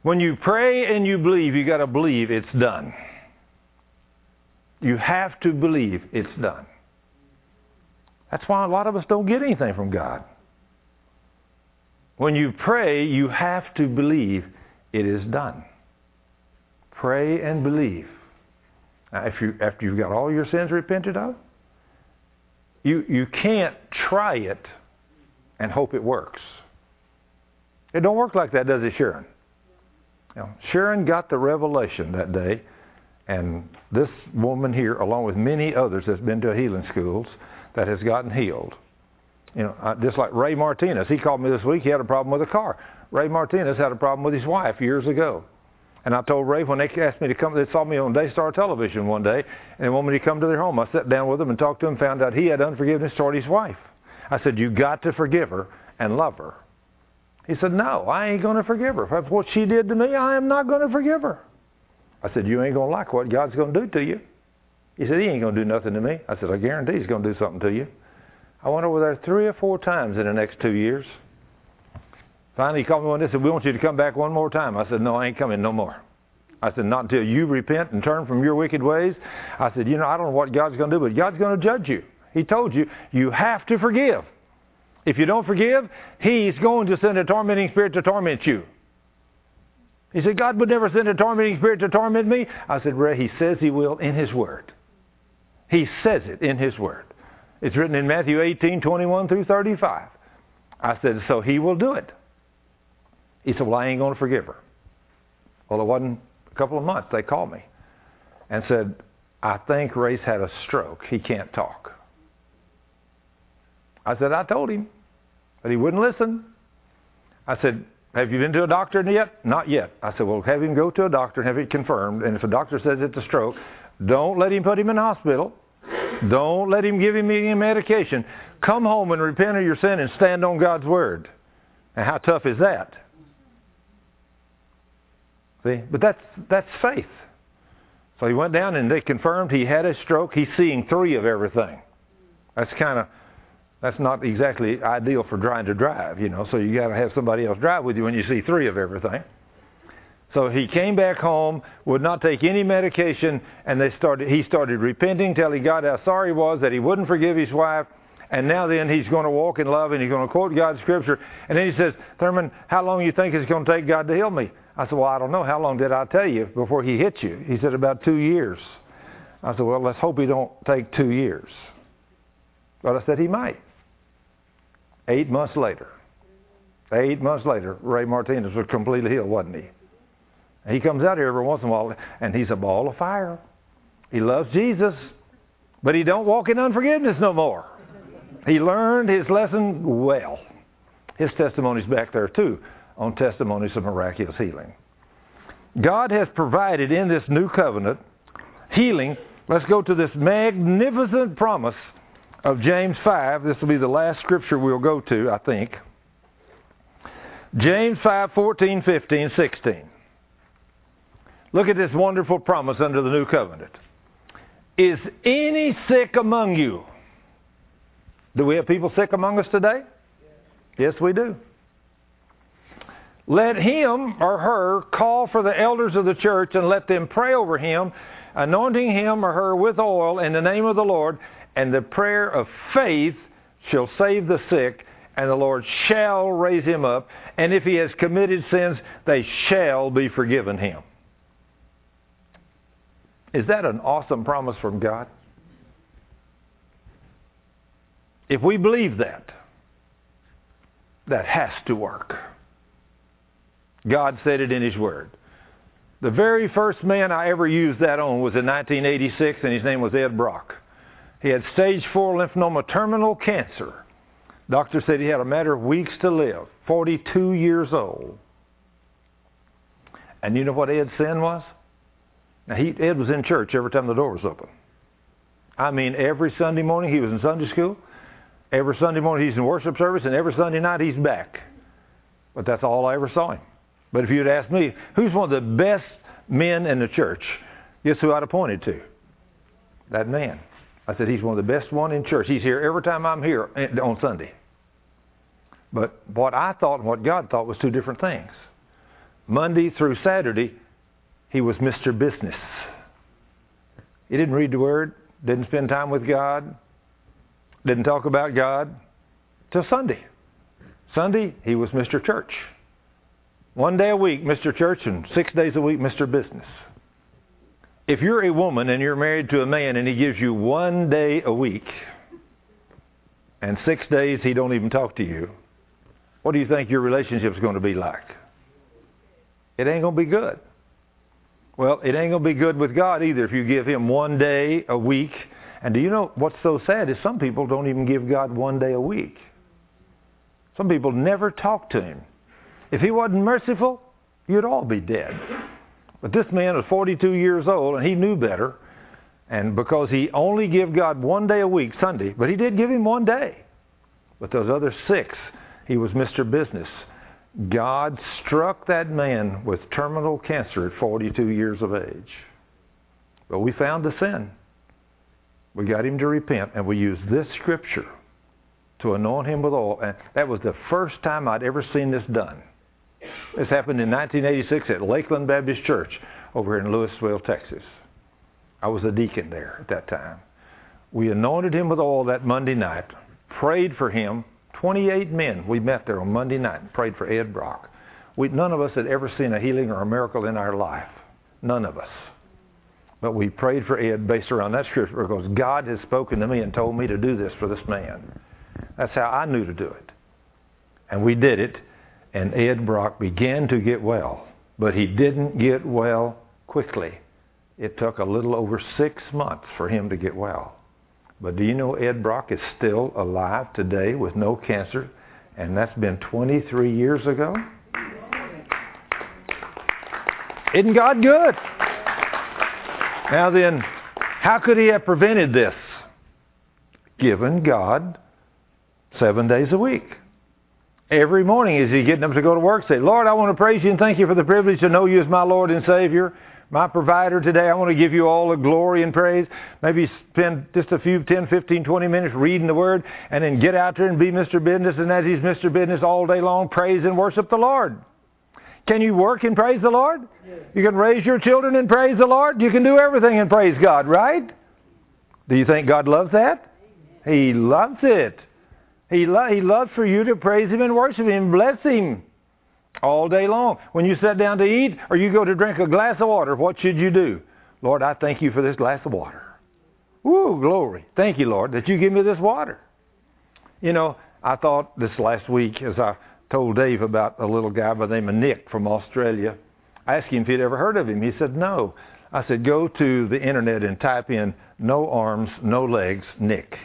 When you pray and you believe, you got to believe it's done. You have to believe it's done. That's why a lot of us don't get anything from God. When you pray, you have to believe it is done. Pray and believe. Now, after you've got all your sins repented of, you can't try it and hope it works. It don't work like that, does it, Sharon? Sharon got the revelation that day, and this woman here, along with many others that's been to healing schools, that has gotten healed. Just like Ray Martinez. He called me this week. He had a problem with a car. Ray Martinez had a problem with his wife years ago. And I told Ray, when they asked me to come, they saw me on Daystar Television one day, and when he come to their home, I sat down with them and talked to him, found out he had unforgiveness toward his wife. I said, you got to forgive her and love her. He said, no, I ain't going to forgive her. If that's what she did to me, I am not going to forgive her. I said, you ain't going to like what God's going to do to you. He said, he ain't going to do nothing to me. I said, I guarantee he's going to do something to you. I went over there 3 or 4 times in the next 2 years. Finally, he called me one day and said, we want you to come back one more time. I said, no, I ain't coming no more. I said, not until you repent and turn from your wicked ways. I said, I don't know what God's going to do, but God's going to judge you. He told you, you have to forgive. If you don't forgive, he's going to send a tormenting spirit to torment you. He said, God would never send a tormenting spirit to torment me. I said, Ray, he says he will in his word. He says it in his word. It's written in Matthew 18:21 through 35. I said, so he will do it. He said, well, I ain't going to forgive her. Well, it wasn't a couple of months. They called me and said, I think Ray's had a stroke. He can't talk. I said, I told him, but he wouldn't listen. I said, have you been to a doctor yet? Not yet. I said, well, have him go to a doctor and have it confirmed. And if a doctor says it's a stroke, don't let him put him in the hospital. Don't let him give him any medication. Come home and repent of your sin and stand on God's word. And how tough is that? See? But that's faith. So he went down and they confirmed he had a stroke. He's seeing 3 of everything. That's not exactly ideal for trying to drive, so you got to have somebody else drive with you when you see 3 of everything. So he came back home, would not take any medication, and he started repenting till he got how sorry he was that he wouldn't forgive his wife, and now then he's going to walk in love and he's going to quote God's scripture. And then he says, Thurman, how long do you think it's going to take God to heal me? I said, well, I don't know. How long did I tell you before he hit you? He said, about 2 years. I said, well, let's hope he don't take 2 years. But I said he might. 8 months later, Ray Martinez was completely healed, wasn't he? He comes out here every once in a while, and he's a ball of fire. He loves Jesus, but he don't walk in unforgiveness no more. He learned his lesson well. His testimony's back there, too, on testimonies of miraculous healing. God has provided in this new covenant healing. Let's go to this magnificent promise of James 5. This will be the last scripture we'll go to, I think. James 5, 14, 15, 16. Look at this wonderful promise under the new covenant. Is any sick among you? Do we have people sick among us today? Yes, we do. Let him or her call for the elders of the church and let them pray over him, anointing him or her with oil in the name of the Lord, and the prayer of faith shall save the sick, and the Lord shall raise him up, and if he has committed sins, they shall be forgiven him. Is that an awesome promise from God? If we believe that, that has to work. God said it in his word. The very first man I ever used that on was in 1986, and his name was Ed Brock. He had stage 4 lymphoma terminal cancer. Doctor said he had a matter of weeks to live, 42 years old. And you know what Ed's sin was? Now, Ed was in church every time the door was open. I mean, every Sunday morning he was in Sunday school. Every Sunday morning he's in worship service, and every Sunday night he's back. But that's all I ever saw him. But if you'd asked me, who's one of the best men in the church? Guess who I'd have pointed to? That man. I said, he's one of the best one in church. He's here every time I'm here on Sunday. But what I thought and what God thought was 2 different things. Monday through Saturday, he was Mr. Business. He didn't read the Word, didn't spend time with God, didn't talk about God till Sunday. Sunday, he was Mr. Church. 1 day a week, Mr. Church, and 6 days a week, Mr. Business. If you're a woman and you're married to a man and he gives you 1 day a week and 6 days he don't even talk to you, what do you think your relationship's going to be like? It ain't going to be good. Well, it ain't going to be good with God either if you give him 1 day a week. And do you know what's so sad is some people don't even give God 1 day a week. Some people never talk to him. If he wasn't merciful, you'd all be dead. But this man was 42 years old and he knew better. And because he only gave God 1 day a week, Sunday, but he did give him 1 day. But those other 6, he was Mr. Business. God struck that man with terminal cancer at 42 years of age. But we found the sin. We got him to repent, and we used this scripture to anoint him with oil. And that was the first time I'd ever seen this done. This happened in 1986 at Lakeland Baptist Church over here in Louisville, Texas. I was a deacon there at that time. We anointed him with oil that Monday night, prayed for him. 28 men we met there on Monday night and prayed for Ed Brock. None of us had ever seen a healing or a miracle in our life. None of us. But we prayed for Ed based around that scripture because God has spoken to me and told me to do this for this man. That's how I knew to do it. And we did it, and Ed Brock began to get well. But he didn't get well quickly. It took a little over 6 months for him to get well. But do you know Ed Brock is still alive today with no cancer? And that's been 23 years ago. Isn't God good? Now then, how could he have prevented this? Given God 7 days a week. Every morning as he's getting up to go to work, say, Lord, I want to praise you and thank you for the privilege to know you as my Lord and Savior, my provider today. I want to give you all the glory and praise. Maybe spend just a few 10, 15, 20 minutes reading the Word and then get out there and be Mr. Business. And as he's Mr. Business all day long, praise and worship the Lord. Can you work and praise the Lord? Yes. You can raise your children and praise the Lord. You can do everything and praise God, right? Do you think God loves that? Amen. He loves it. He loves for you to praise Him and worship Him, bless Him all day long. When you sit down to eat or you go to drink a glass of water, what should you do? Lord, I thank you for this glass of water. Woo, glory. Thank you, Lord, that you give me this water. You know, I thought this last week as I told Dave about a little guy by the name of Nick from Australia. I asked him if he'd ever heard of him. He said, no. I said, go to the internet and type in no arms, no legs, Nick.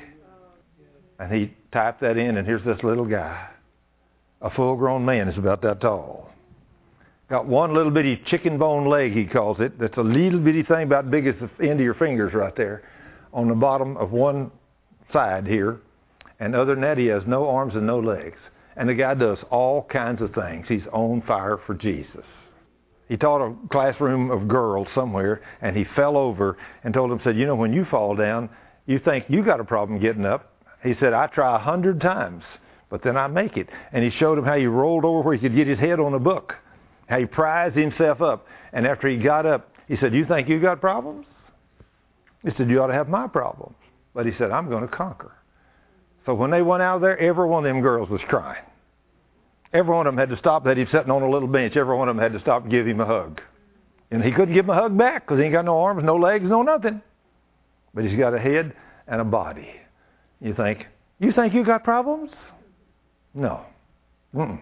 And he typed that in, and here's this little guy. A full-grown man is about that tall. Got one little bitty chicken bone leg, he calls it. That's a little bitty thing about big as the end of your fingers right there on the bottom of one side here. And other than that, he has no arms and no legs. And the guy does all kinds of things. He's on fire for Jesus. He taught a classroom of girls somewhere, and he fell over and told them, said, you know, when you fall down, you think you got a problem getting up. He said, I try 100 times, but then I make it. And he showed him how he rolled over where he could get his head on a book, how he prized himself up. And after he got up, he said, you think you got problems? He said, you ought to have my problems. But he said, I'm going to conquer. So when they went out there, every one of them girls was crying. Every one of them had to stop that he was sitting on a little bench. Every one of them had to stop and give him a hug. And he couldn't give him a hug back because he ain't got no arms, no legs, no nothing. But he's got a head and a body. You think you got problems? No. Mm-mm.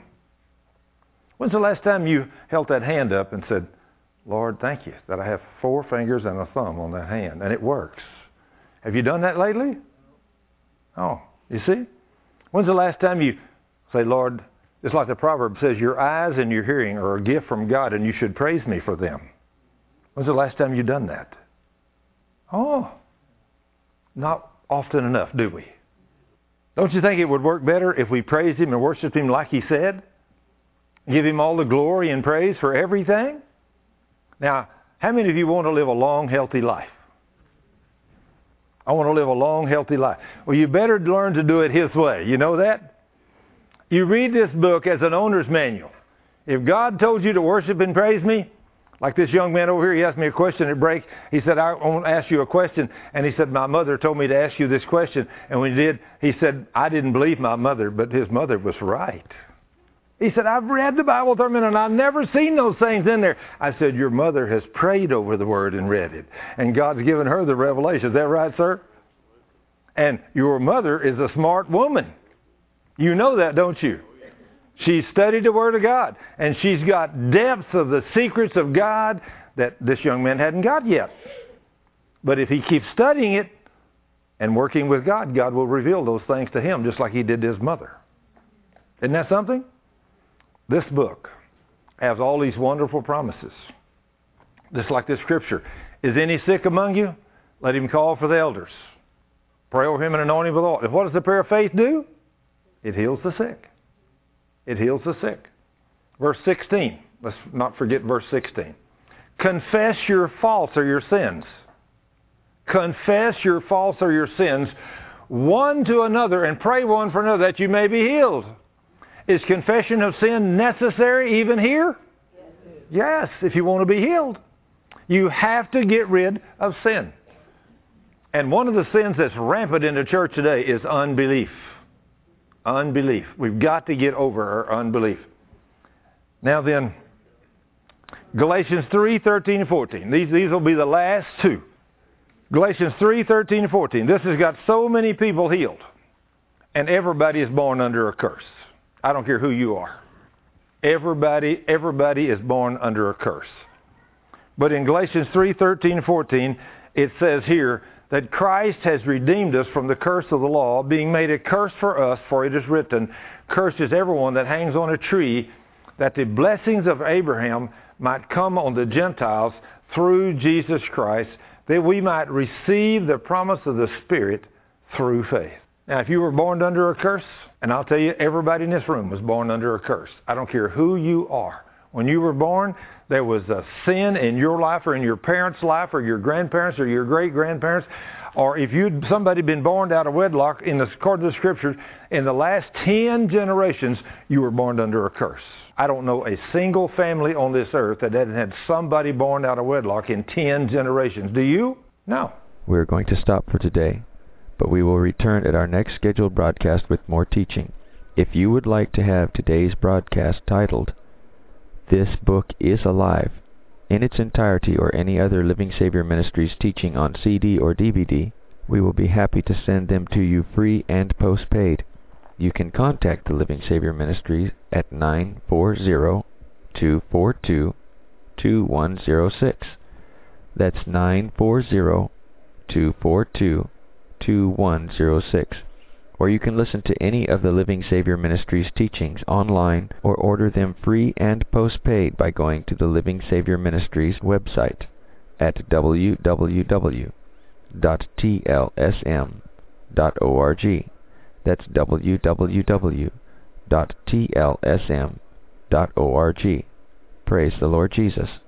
When's the last time you held that hand up and said, Lord, thank you that I have 4 fingers and a thumb on that hand, and it works. Have you done that lately? Oh, you see? When's the last time you say, Lord, it's like the proverb says, your eyes and your hearing are a gift from God, and you should praise me for them. When's the last time you've done that? Oh, not often enough, do we? Don't you think it would work better if we praised Him and worshiped Him like He said? Give Him all the glory and praise for everything? Now, how many of you want to live a long, healthy life? I want to live a long, healthy life. Well, you better learn to do it His way. You know that? You read this book as an owner's manual. If God told you to worship and praise me, like this young man over here, he asked me a question at break. He said, I want to ask you a question. And he said, my mother told me to ask you this question. And when he did, he said, I didn't believe my mother, but his mother was right. He said, I've read the Bible 30 minutes and I've never seen those things in there. I said, your mother has prayed over the Word and read it. And God's given her the revelation. Is that right, sir? And your mother is a smart woman. You know that, don't you? She's studied the Word of God. And she's got depths of the secrets of God that this young man hadn't got yet. But if he keeps studying it and working with God, God will reveal those things to him just like he did to his mother. Isn't that something? This book has all these wonderful promises. Just like this scripture. Is any sick among you? Let him call for the elders. Pray over him and anoint him with oil. And what does the prayer of faith do? It heals the sick. It heals the sick. Verse 16. Let's not forget verse 16. Confess your faults or your sins. Confess your faults or your sins one to another and pray one for another that you may be healed. Is confession of sin necessary even here? Yes, if you want to be healed. You have to get rid of sin. And one of the sins that's rampant in the church today is unbelief. Unbelief. We've got to get over our unbelief. Now then, Galatians 3:13 and 14. These will be the last two. Galatians 3:13 and 14. This has got so many people healed. And everybody is born under a curse. I don't care who you are. Everybody is born under a curse. But in Galatians 3:13 and 14, it says here that Christ has redeemed us from the curse of the law, being made a curse for us, for it is written, cursed is everyone that hangs on a tree, that the blessings of Abraham might come on the Gentiles through Jesus Christ, that we might receive the promise of the Spirit through faith. Now, if you were born under a curse, and I'll tell you, everybody in this room was born under a curse. I don't care who you are. When you were born, there was a sin in your life or in your parents' life or your grandparents or your great-grandparents. Or if somebody been born out of wedlock, according to the Scriptures, in the last 10 generations, you were born under a curse. I don't know a single family on this earth that hasn't had somebody born out of wedlock in 10 generations. Do you? No. We're going to stop for today, but we will return at our next scheduled broadcast with more teaching. If you would like to have today's broadcast titled, "This Book is Alive," in its entirety, or any other Living Savior Ministries teaching on CD or DVD, we will be happy to send them to you free and postpaid. You can contact the Living Savior Ministries at 940-242-2106. That's 940-242-2106. Or you can listen to any of the Living Savior Ministries teachings online or order them free and postpaid by going to the Living Savior Ministries website at www.tlsm.org. That's www.tlsm.org. Praise the Lord Jesus.